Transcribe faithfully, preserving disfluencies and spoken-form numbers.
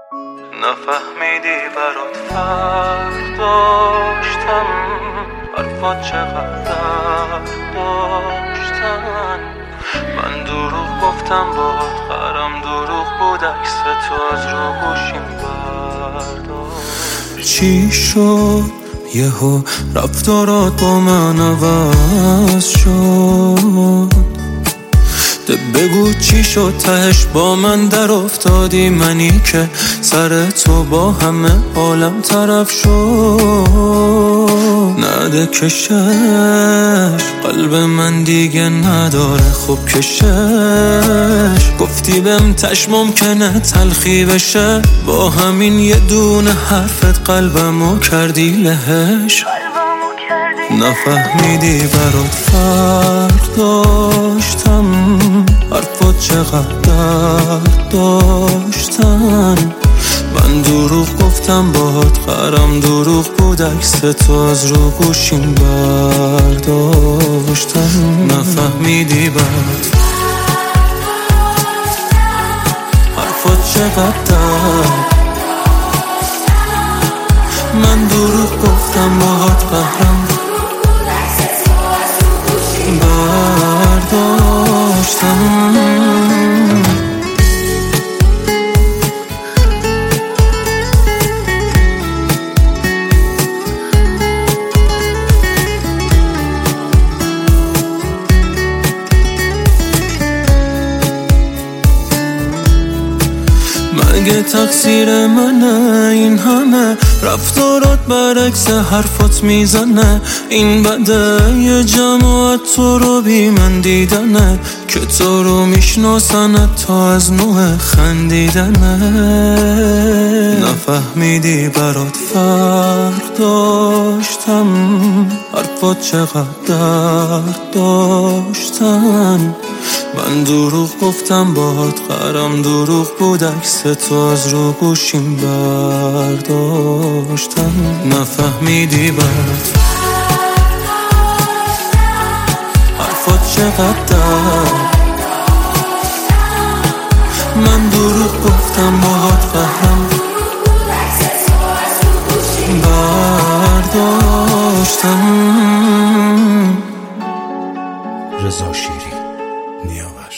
نفهمیدی برات فرق داشتم، حرفات چقدر درد داشتن. من دروغ گفتم باهات خرم، دروغ بود عکس تو از رو گوشیم برداشت. چی شد یهو رفتارات با من عوض شد؟ بگو چی شد تهش با من در افتادی، منی که سر تو با همه عالم طرف شد. نده کشش قلب من دیگه نداره خوب کشش، گفتی بهم تش ممکنه تلخی بشه، با همین یه دونه حرفت قلبمو کردی لهش. نفهمیدی برات فرق داشتم، حرفات چقدر درد داشتن. من دروغ گفتم باهات خرم، دروغ بود عکس تو از رو گوشیم برداشتم. نفهمیدی برات حرفات چقدر درد، من دروغ گفتم باهات قهرم برداشتم. مگه تقصیر منه این همه رفتارات برعکس حرفات میزنه؟ این بده یه جماعت تو رو بی من دیدنه، که تو رو میشناسنه تا از نوع خندیدنه. نفهمیدی برات فرق داشتم، حرفات چقدر درد داشتن. من دروغ گفتم باهات خرم، دروغ بود عکس تو از رو گوشیم برداشتم. نفهمیدی برات حرفات چقدر درد، من دروغ گفتم باهات قهرم برداشتم. رضا شیری نیاور.